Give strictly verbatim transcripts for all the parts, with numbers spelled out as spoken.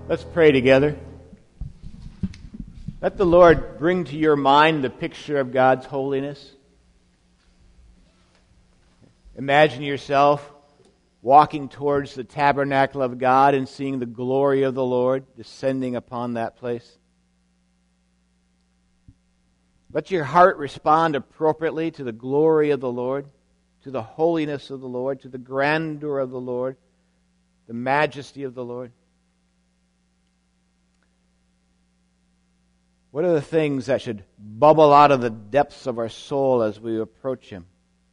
Let's pray together. Let the Lord bring to your mind the picture of God's holiness. Imagine yourself walking towards the tabernacle of God and seeing the glory of the Lord descending upon that place. Let your heart respond appropriately to the glory of the Lord, to the holiness of the Lord, to the grandeur of the Lord, the majesty of the Lord. What are the things that should bubble out of the depths of our soul as we approach Him?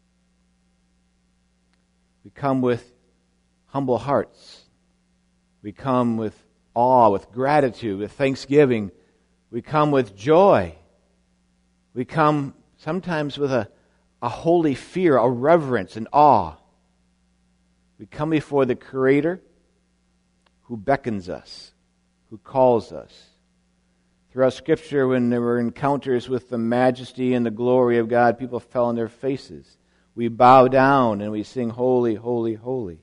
We come with humble hearts. We come with awe, with gratitude, with thanksgiving. We come with joy. We come sometimes with a, a holy fear, a reverence, and awe. We come before the Creator who beckons us, who calls us. Throughout Scripture, when there were encounters with the majesty and the glory of God, people fell on their faces. We bow down and we sing, "Holy, holy, holy."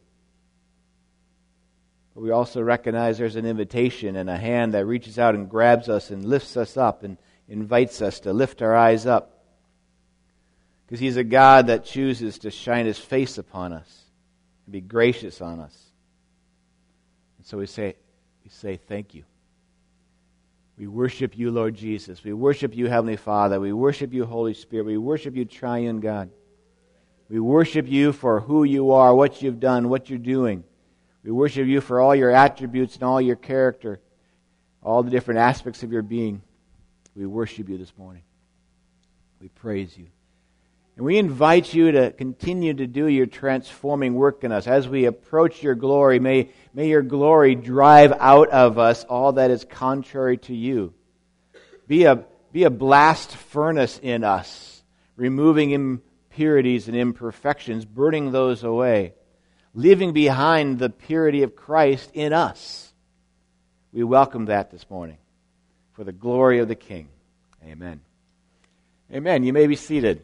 But we also recognize there's an invitation and a hand that reaches out and grabs us and lifts us up and invites us to lift our eyes up. Because He's a God that chooses to shine His face upon us and be gracious on us. And so we say, we say thank you. We worship you, Lord Jesus. We worship you, Heavenly Father. We worship you, Holy Spirit. We worship you, Triune God. We worship you for who you are, what you've done, what you're doing. We worship you for all your attributes and all your character, all the different aspects of your being. We worship you this morning. We praise you. And we invite you to continue to do your transforming work in us. As we approach your glory, may, may your glory drive out of us all that is contrary to you. Be a, be a blast furnace in us, removing impurities and imperfections, burning those away, leaving behind the purity of Christ in us. We welcome that this morning for the glory of the King. Amen. Amen. You may be seated.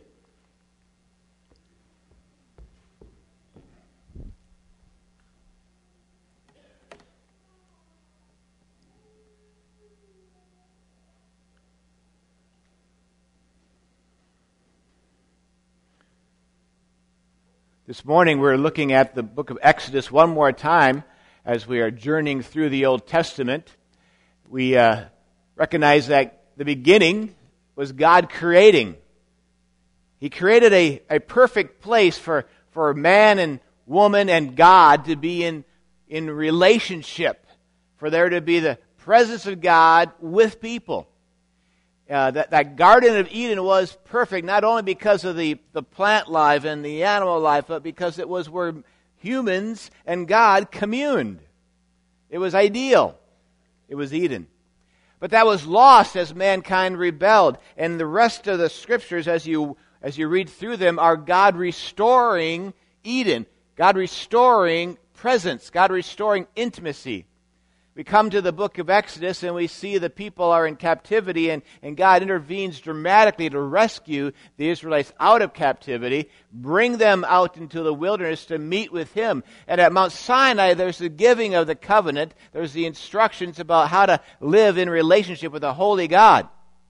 This morning we're looking at the book of Exodus one more time as we are journeying through the Old Testament. We uh, recognize that the beginning was God creating. He created a, a perfect place for, for man and woman and God to be in, in relationship, for there to be the presence of God with people. Uh, that, that Garden of Eden was perfect, not only because of the, the plant life and the animal life, but because it was where humans and God communed. It was ideal. It was Eden. But that was lost as mankind rebelled. And the rest of the Scriptures, as you, as you read through them, are God restoring Eden, God restoring presence, God restoring intimacy. We come to the book of Exodus and we see the people are in captivity, and, and God intervenes dramatically to rescue the Israelites out of captivity, bring them out into the wilderness to meet with Him. And at Mount Sinai, there's the giving of the covenant. There's the instructions about how to live in relationship with a holy God.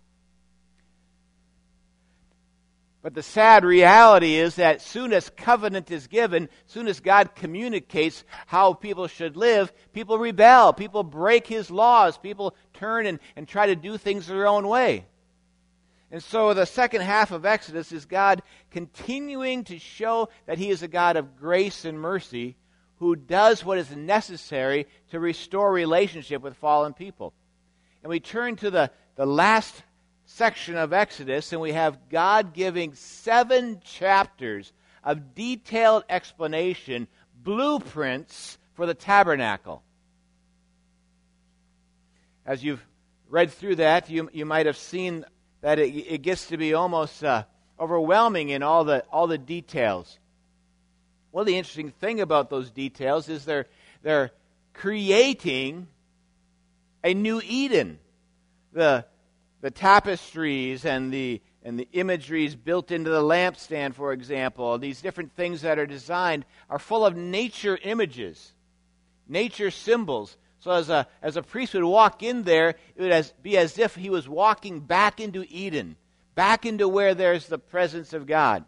But the sad reality is that soon as covenant is given, soon as God communicates how people should live, people rebel, people break His laws, people turn and, and try to do things their own way. And so the second half of Exodus is God continuing to show that He is a God of grace and mercy who does what is necessary to restore relationship with fallen people. And we turn to the, the last section of Exodus, and we have God giving seven chapters of detailed explanation, blueprints for the tabernacle. As you've read through that, you, you might have seen that it, it gets to be almost uh, overwhelming in all the all the details. Well, the interesting thing about those details is they're they're creating a new Eden. The The tapestries and the and the imageries built into the lampstand, for example, these different things that are designed are full of nature images, nature symbols, So as a, as a priest would walk in there, it would as, be as if he was walking back into Eden, back into where there's the presence of God.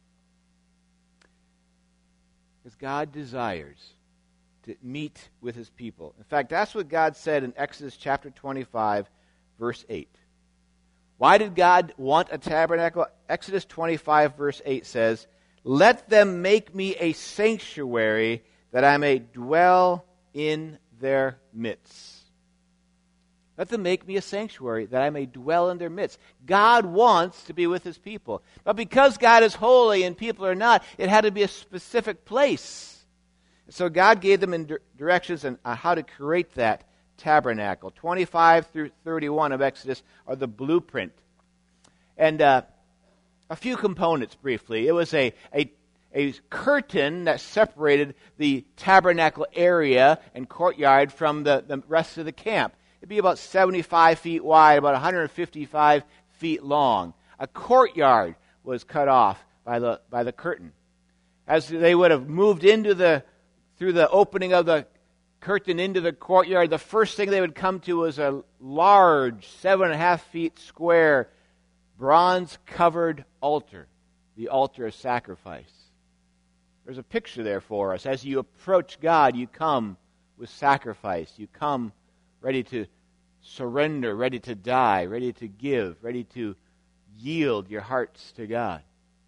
Because God desires to meet with his people. In fact, that's what God said in Exodus chapter twenty-five, verse eight. Why did God want a tabernacle? Exodus twenty-five, verse eight says, "Let them make me a sanctuary that I may dwell in their midst." Let them make me a sanctuary that I may dwell in their midst. God wants to be with his people. But because God is holy and people are not, it had to be a specific place. So God gave them in directions on how to create that tabernacle. twenty-five through thirty-one of Exodus are the blueprint. And uh, a few components briefly. It was a, a, a curtain that separated the tabernacle area and courtyard from the, the rest of the camp. It'd be about seventy-five feet wide, about one hundred fifty-five feet long. A courtyard was cut off by the by the curtain. As they would have moved into the through the opening of the curtain into the courtyard, the first thing they would come to was a large, seven and a half feet square, bronze-covered altar, the altar of sacrifice. There's a picture there for us. As you approach God, you come with sacrifice. You come ready to surrender, ready to die, ready to give, ready to yield your hearts to God.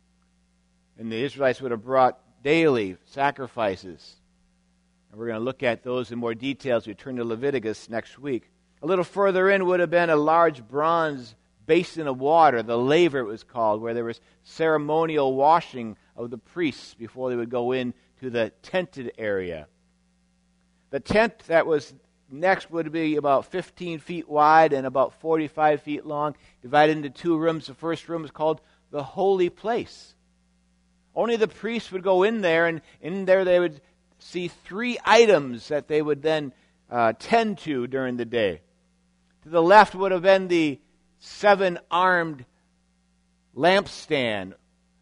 And the Israelites would have brought daily sacrifices. And we're going to look at those in more detail as we turn to Leviticus next week. A little further in would have been a large bronze basin of water, the laver it was called, where there was ceremonial washing of the priests before they would go in to the tented area. The tent that was next would be about fifteen feet wide and about forty-five feet long, divided into two rooms. The first room is called the holy place. Only the priests would go in there, and in there they would see three items that they would then uh, tend to during the day. To the left would have been the seven-armed lampstand,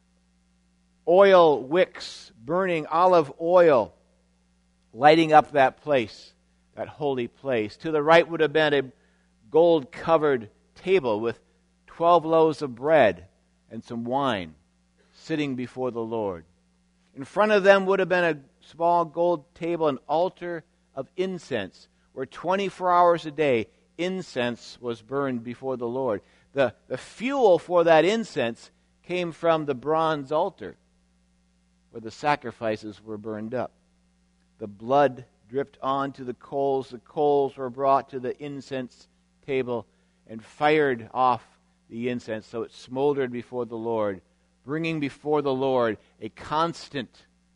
oil wicks, burning olive oil, lighting up that place, that holy place. To the right would have been a gold-covered table with twelve loaves of bread and some wine sitting before the Lord. In front of them would have been a small gold table, an altar of incense, where twenty-four hours a day incense was burned before the Lord. The, the fuel for that incense came from the bronze altar, where the sacrifices were burned up. The blood dripped onto the coals. The coals were brought to the incense table and fired off the incense so it smoldered before the Lord, bringing before the Lord a constant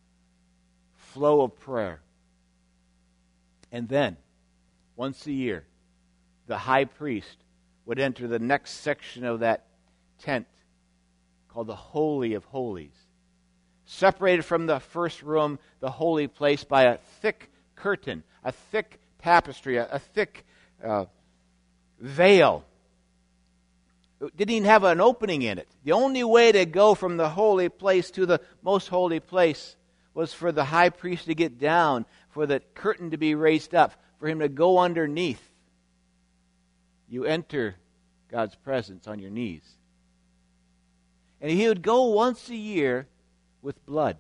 flow of prayer. And then, once a year, the high priest would enter the next section of that tent called the Holy of Holies, separated from the first room, the holy place, by a thick curtain, a thick tapestry, a, a thick uh, veil. It didn't even have an opening in it. The only way to go from the holy place to the most holy place was for the high priest to get down, for the curtain to be raised up, for him to go underneath. You enter God's presence on your knees. And he would go once a year with blood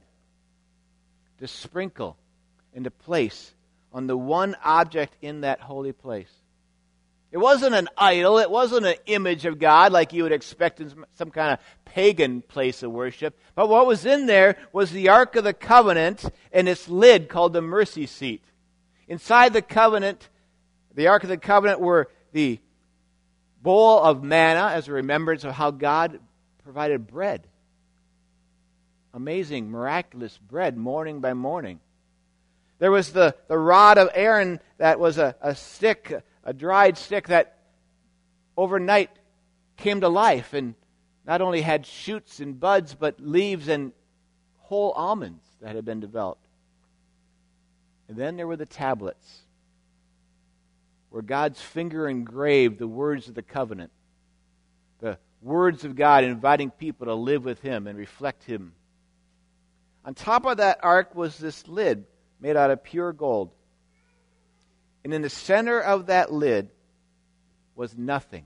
to sprinkle and to place on the one object in that holy place. It wasn't an idol. It wasn't an image of God like you would expect in some kind of pagan place of worship. But what was in there was the Ark of the Covenant and its lid called the mercy seat. Inside the covenant, the Ark of the Covenant, were the bowl of manna as a remembrance of how God provided bread. Amazing, miraculous bread, morning by morning. There was the, the rod of Aaron that was a, a stick, a dried stick that overnight came to life and not only had shoots and buds, but leaves and whole almonds that had been developed. And then there were the tablets, where God's finger engraved the words of the covenant, the words of God inviting people to live with Him and reflect Him. On top of that ark was this lid made out of pure gold. And in the center of that lid was nothing.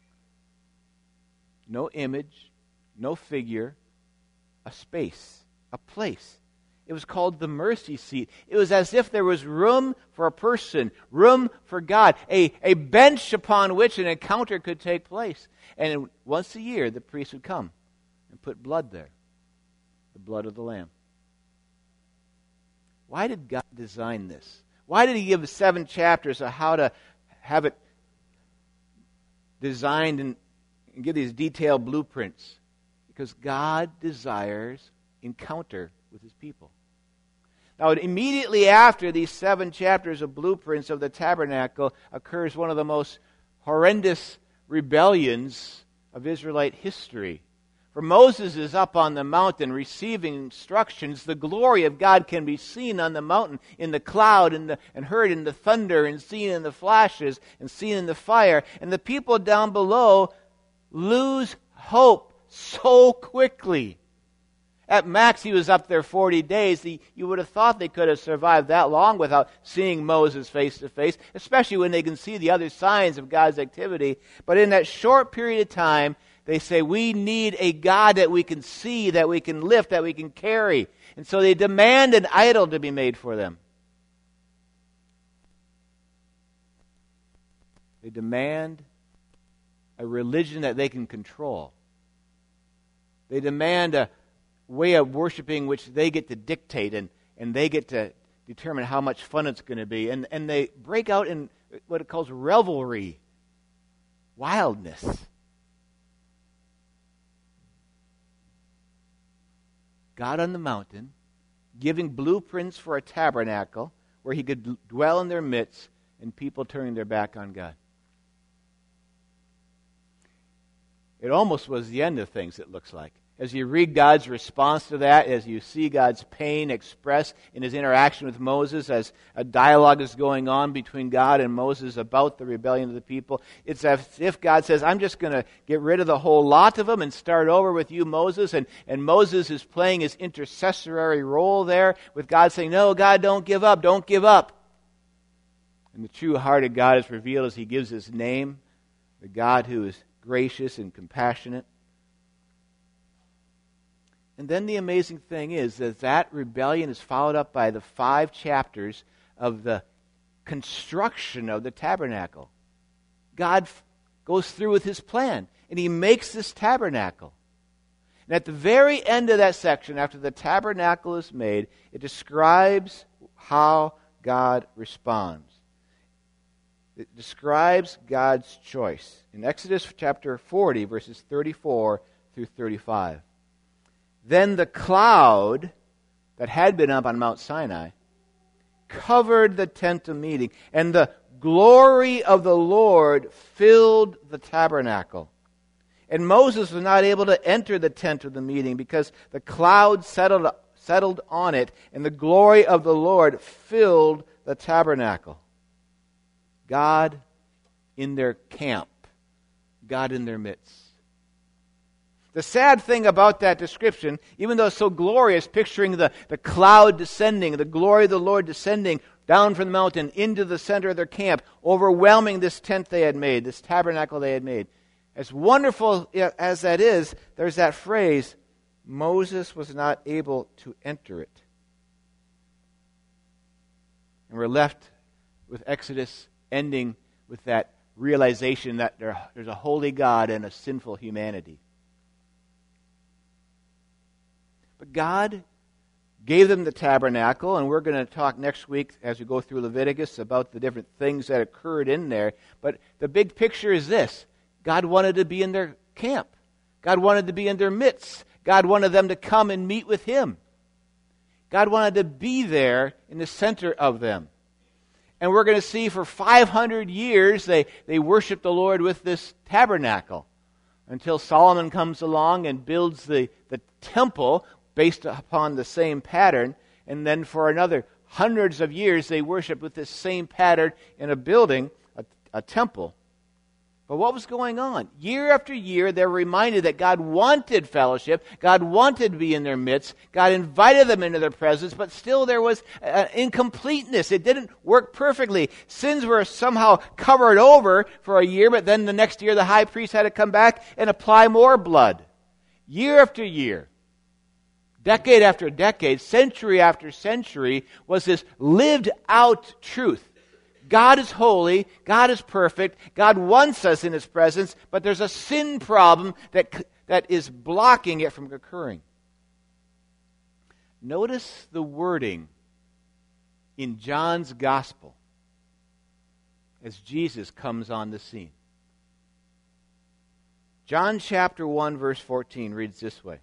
No image, no figure, a space, a place. It was called the mercy seat. It was as if there was room for a person, room for God, a, a bench upon which an encounter could take place. And once a year, the priest would come and put blood there, the blood of the Lamb. Why did God design this? Why did He give seven chapters of how to have it designed and, and give these detailed blueprints? Because God desires encounter with His people. Now, immediately after these seven chapters of blueprints of the tabernacle occurs one of the most horrendous rebellions of Israelite history. For Moses is up on the mountain receiving instructions. The glory of God can be seen on the mountain in the cloud and, the, and heard in the thunder and seen in the flashes and seen in the fire. And the people down below lose hope so quickly. At max, he was up there forty days. He, you would have thought they could have survived that long without seeing Moses face to face, especially when they can see the other signs of God's activity. But in that short period of time, they say, we need a God that we can see, that we can lift, that we can carry. And so they demand an idol to be made for them. They demand a religion that they can control. They demand a way of worshiping which they get to dictate and, and they get to determine how much fun it's going to be. And, and they break out in what it calls revelry, wildness. God on the mountain, giving blueprints for a tabernacle where He could dwell in their midst, and people turning their back on God. It almost was the end of things, it looks like. As you read God's response to that, as you see God's pain expressed in His interaction with Moses, as a dialogue is going on between God and Moses about the rebellion of the people, it's as if God says, I'm just going to get rid of the whole lot of them and start over with you, Moses. And, and Moses is playing his intercessory role there, with God saying, no, God, don't give up, don't give up. And the true heart of God is revealed as He gives His name, the God who is gracious and compassionate. And then the amazing thing is that that rebellion is followed up by the five chapters of the construction of the tabernacle. God f- goes through with His plan, and He makes this tabernacle. And at the very end of that section, after the tabernacle is made, it describes how God responds. It describes God's choice. In Exodus chapter forty, verses thirty-four through thirty-five. Then the cloud that had been up on Mount Sinai covered the tent of meeting, and the glory of the Lord filled the tabernacle. And Moses was not able to enter the tent of the meeting because the cloud settled, settled on it, and the glory of the Lord filled the tabernacle. God in their camp, God in their midst. The sad thing about that description, even though it's so glorious, picturing the, the cloud descending, the glory of the Lord descending down from the mountain into the center of their camp, overwhelming this tent they had made, this tabernacle they had made. As wonderful as that is, there's that phrase, Moses was not able to enter it. And we're left with Exodus ending with that realization that there, there's a holy God and a sinful humanity. But God gave them the tabernacle, and we're going to talk next week as we go through Leviticus about the different things that occurred in there. But the big picture is this. God wanted to be in their camp. God wanted to be in their midst. God wanted them to come and meet with Him. God wanted to be there in the center of them. And we're going to see for five hundred years they, they worship the Lord with this tabernacle until Solomon comes along and builds the, the temple based upon the same pattern, and then for another hundreds of years they worship with this same pattern in a building, a, a temple. But what was going on? Year after year, they're reminded that God wanted fellowship. God wanted to be in their midst. God invited them into their presence, but still there was uh, incompleteness. It didn't work perfectly. Sins were somehow covered over for a year, but then the next year the high priest had to come back and apply more blood. Year after year, decade after decade, century after century, was this lived out truth. God is holy, God is perfect, God wants us in His presence, but there's a sin problem that, that is blocking it from occurring. Notice the wording in John's Gospel as Jesus comes on the scene. John chapter one verse fourteen reads this way.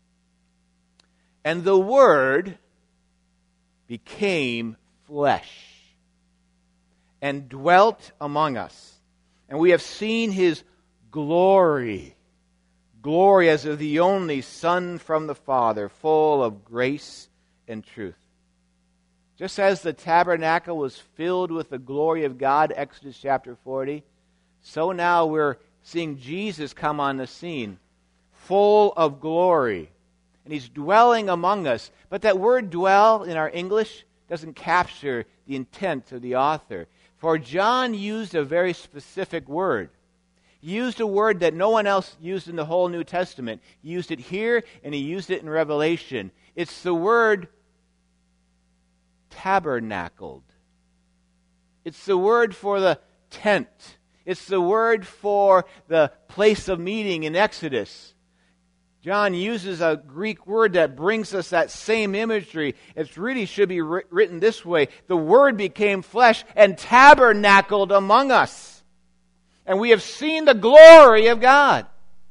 And the Word became flesh and dwelt among us. And we have seen His glory. Glory as of the only Son from the Father, full of grace and truth. Just as the tabernacle was filled with the glory of God, Exodus chapter forty, so now we're seeing Jesus come on the scene, full of glory. And He's dwelling among us. But that word dwell in our English doesn't capture the intent of the author. For John used a very specific word. He used a word that no one else used in the whole New Testament. He used it here and he used it in Revelation. It's the word tabernacled. It's the word for the tent. It's the word for the place of meeting in Exodus. John uses a Greek word that brings us that same imagery. It really should be written this way. The Word became flesh and tabernacled among us. And we have seen the glory of God.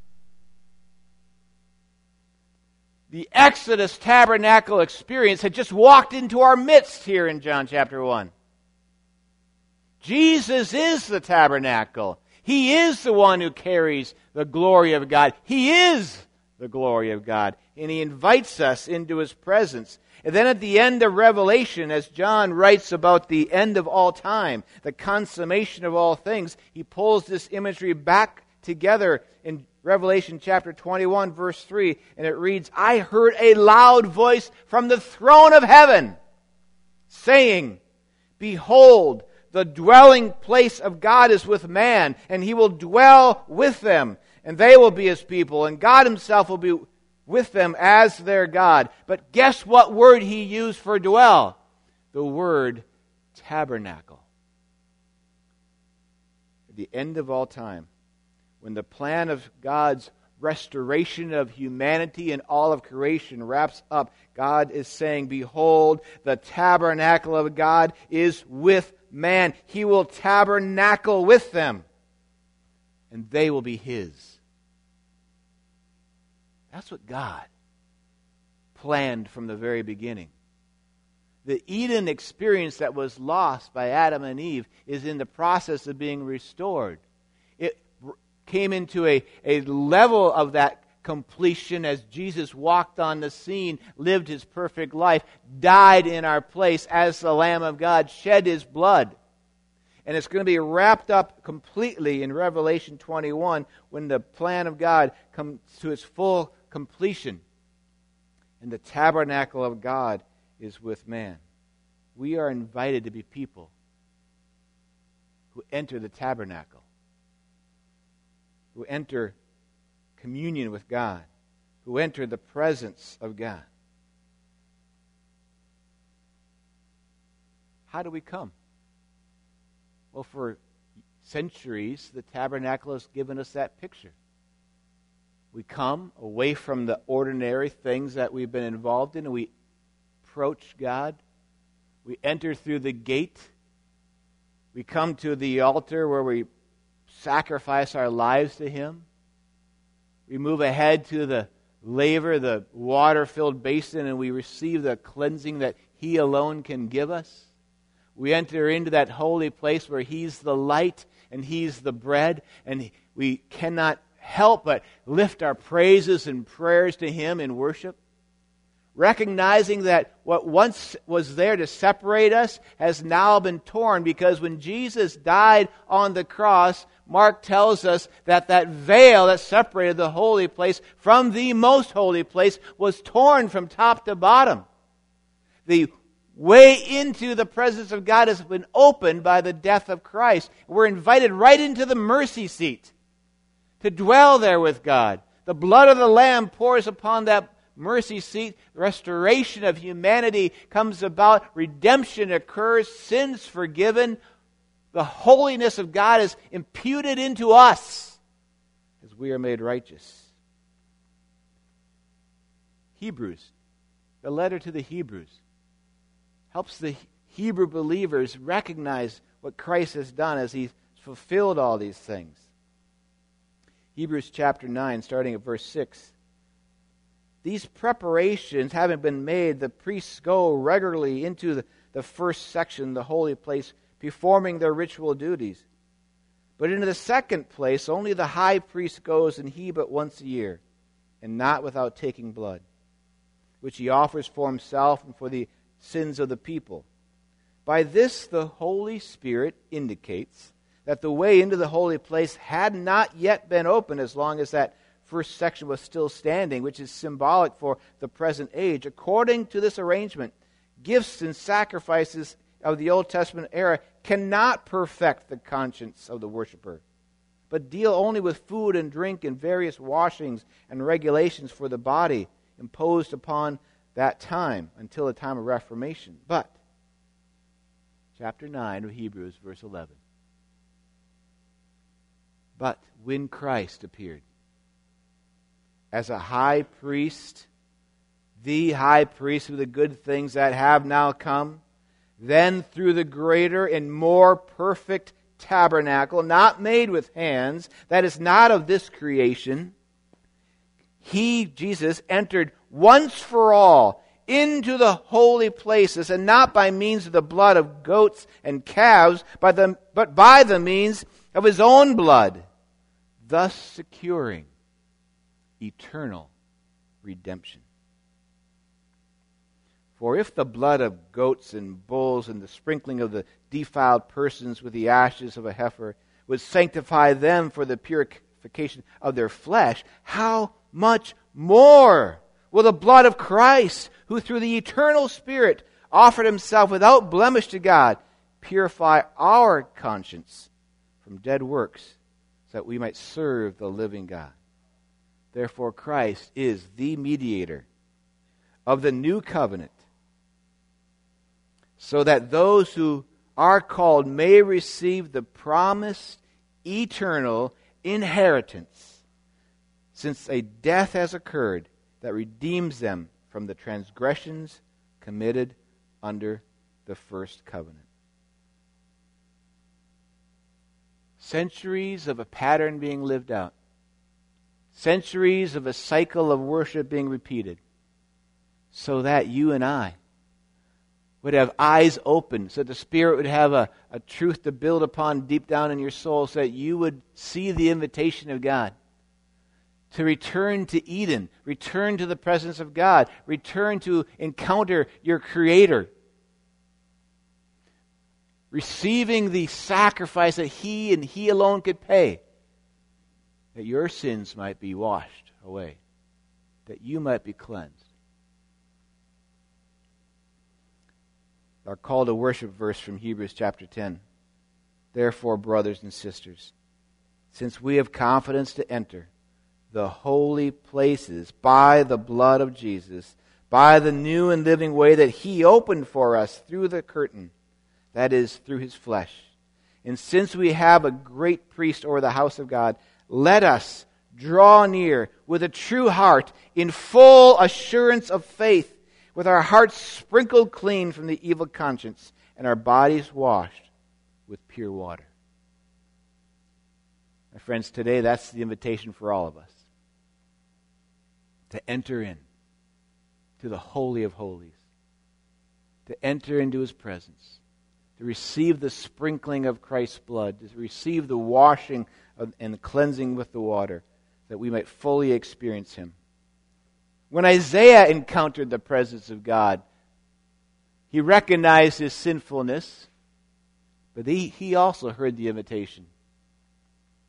The Exodus tabernacle experience had just walked into our midst here in John chapter one. Jesus is the tabernacle. He is the one who carries the glory of God. He is the glory of God. And He invites us into His presence. And then at the end of Revelation, as John writes about the end of all time, the consummation of all things, he pulls this imagery back together in Revelation chapter twenty-one, verse three, and it reads, I heard a loud voice from the throne of heaven, saying, Behold, the dwelling place of God is with man, and He will dwell with them. And they will be His people, and God Himself will be with them as their God. But guess what word He used for dwell? The word tabernacle. At the end of all time, when the plan of God's restoration of humanity and all of creation wraps up, God is saying, Behold, the tabernacle of God is with man. He will tabernacle with them, and they will be His. That's what God planned from the very beginning. The Eden experience that was lost by Adam and Eve is in the process of being restored. It came into a, a level of that completion as Jesus walked on the scene, lived His perfect life, died in our place as the Lamb of God, shed His blood. And it's going to be wrapped up completely in Revelation twenty-one when the plan of God comes to its full completion. And the tabernacle of God is with man. We are invited to be people who enter the tabernacle, who enter communion with God, who enter the presence of God. How do we come? Well, for centuries, the tabernacle has given us that picture. We come away from the ordinary things that we've been involved in, and we approach God. We enter through the gate. We come to the altar where we sacrifice our lives to Him. We move ahead to the laver, the water-filled basin, and we receive the cleansing that He alone can give us. We enter into that holy place where He's the light and He's the bread, and we cannot help but lift our praises and prayers to Him in worship, recognizing that what once was there to separate us has now been torn, because when Jesus died on the cross, Mark tells us that that veil that separated the holy place from the most holy place was torn from top to bottom. The way into the presence of God has been opened by the death of Christ. We're invited right into the mercy seat to dwell there with God. The blood of the Lamb pours upon that mercy seat. Restoration of humanity comes about. Redemption occurs. Sins forgiven. The holiness of God is imputed into us as we are made righteous. Hebrews, the letter to the Hebrews, helps the Hebrew believers recognize what Christ has done as He's fulfilled all these things. Hebrews chapter nine, starting at verse six. These preparations having been made, the priests go regularly into the, the first section, the holy place, performing their ritual duties. But into the second place, only the high priest goes, and he but once a year, and not without taking blood, which he offers for himself and for the sins of the people. By this the Holy Spirit indicates that the way into the holy place had not yet been opened as long as that first section was still standing, which is symbolic for the present age. According to this arrangement, gifts and sacrifices of the Old Testament era cannot perfect the conscience of the worshiper, but deal only with food and drink and various washings and regulations for the body imposed upon that time until the time of Reformation. But, chapter nine of Hebrews, verse eleven. But when Christ appeared as a high priest, the high priest of the good things that have now come, then through the greater and more perfect tabernacle, not made with hands, that is not of this creation, He, Jesus, entered once for all into the holy places, and not by means of the blood of goats and calves, by the, but by the means of His own blood, thus securing eternal redemption. For if the blood of goats and bulls and the sprinkling of the defiled persons with the ashes of a heifer would sanctify them for the purification of their flesh, how much more will the blood of Christ, who through the eternal Spirit offered Himself without blemish to God, purify our conscience from dead works, so that we might serve the living God. Therefore Christ is the mediator of the new covenant, so that those who are called may receive the promised eternal inheritance, since a death has occurred that redeems them from the transgressions committed under the first covenant. Centuries of a pattern being lived out. Centuries of a cycle of worship being repeated, so that you and I would have eyes open, so that the Spirit would have a, a truth to build upon deep down in your soul, so that you would see the invitation of God to return to Eden, return to the presence of God, return to encounter your Creator, receiving the sacrifice that He and He alone could pay, that your sins might be washed away, that you might be cleansed. Our call to worship verse from Hebrews chapter ten. Therefore, brothers and sisters, since we have confidence to enter the holy places by the blood of Jesus, by the new and living way that He opened for us through the curtain, that is, through His flesh. And since we have a great priest over the house of God, let us draw near with a true heart in full assurance of faith, with our hearts sprinkled clean from the evil conscience and our bodies washed with pure water. My friends, today that's the invitation for all of us, to enter in to the Holy of Holies, to enter into His presence, to receive the sprinkling of Christ's blood, to receive the washing of, and the cleansing with the water, that we might fully experience Him. When Isaiah encountered the presence of God, he recognized his sinfulness, but he, he also heard the invitation.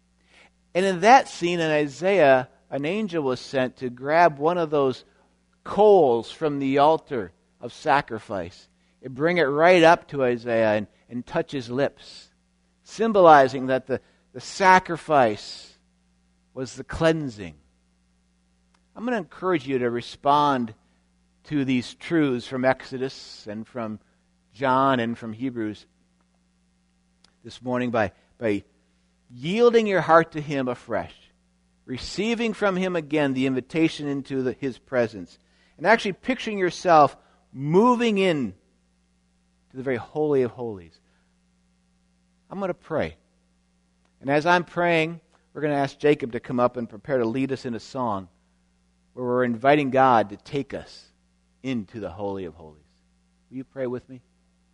And in that scene in Isaiah, an angel was sent to grab one of those coals from the altar of sacrifice and bring it right up to Isaiah and, and touch his lips, symbolizing that the, the sacrifice was the cleansing. I'm going to encourage you to respond to these truths from Exodus and from John and from Hebrews this morning by, by yielding your heart to Him afresh, receiving from Him again the invitation into the, His presence, and actually picturing yourself moving in to the very Holy of Holies. I'm going to pray. And as I'm praying, we're going to ask Jacob to come up and prepare to lead us in a song where we're inviting God to take us into the Holy of Holies. Will you pray with me?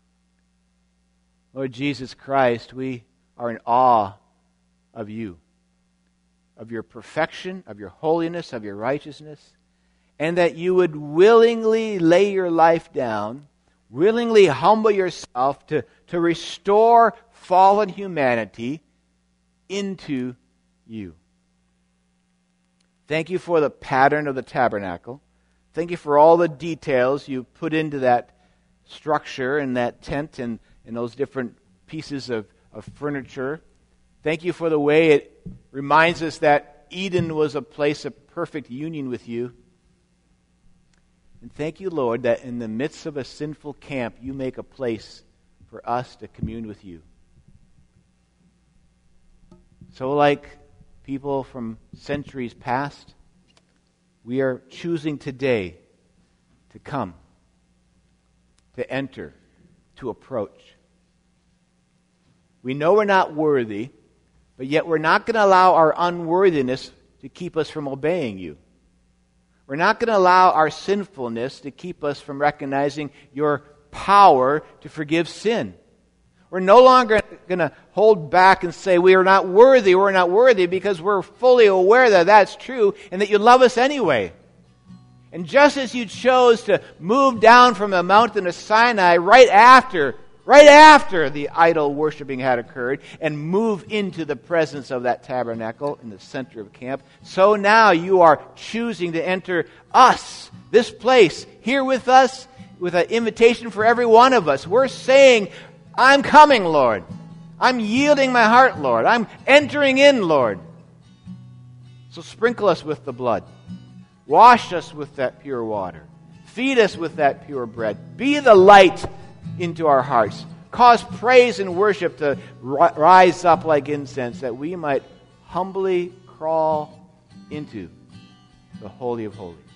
Lord Jesus Christ, we are in awe of you, of your perfection, of your holiness, of your righteousness, and that you would willingly lay your life down, willingly humble yourself to, to restore fallen humanity into you. Thank you for the pattern of the tabernacle. Thank you for all the details you put into that structure and that tent and, and those different pieces of, of furniture. Thank you for the way it reminds us that Eden was a place of perfect union with you. And thank you, Lord, that in the midst of a sinful camp, you make a place for us to commune with you. So like people from centuries past, we are choosing today to come, to enter, to approach. We know we're not worthy, but yet we're not going to allow our unworthiness to keep us from obeying you. We're not going to allow our sinfulness to keep us from recognizing your power to forgive sin. We're no longer going to hold back and say we are not worthy, we're not worthy, because we're fully aware that that's true and that you love us anyway. And just as you chose to move down from the mountain of Sinai right after, right after the idol worshiping had occurred and move into the presence of that tabernacle in the center of camp, so now you are choosing to enter us, this place, here with us, with an invitation for every one of us. We're saying, I'm coming, Lord. I'm yielding my heart, Lord. I'm entering in, Lord. So sprinkle us with the blood. Wash us with that pure water. Feed us with that pure bread. Be the light into our hearts. Cause praise and worship to rise up like incense, that we might humbly crawl into the Holy of Holies.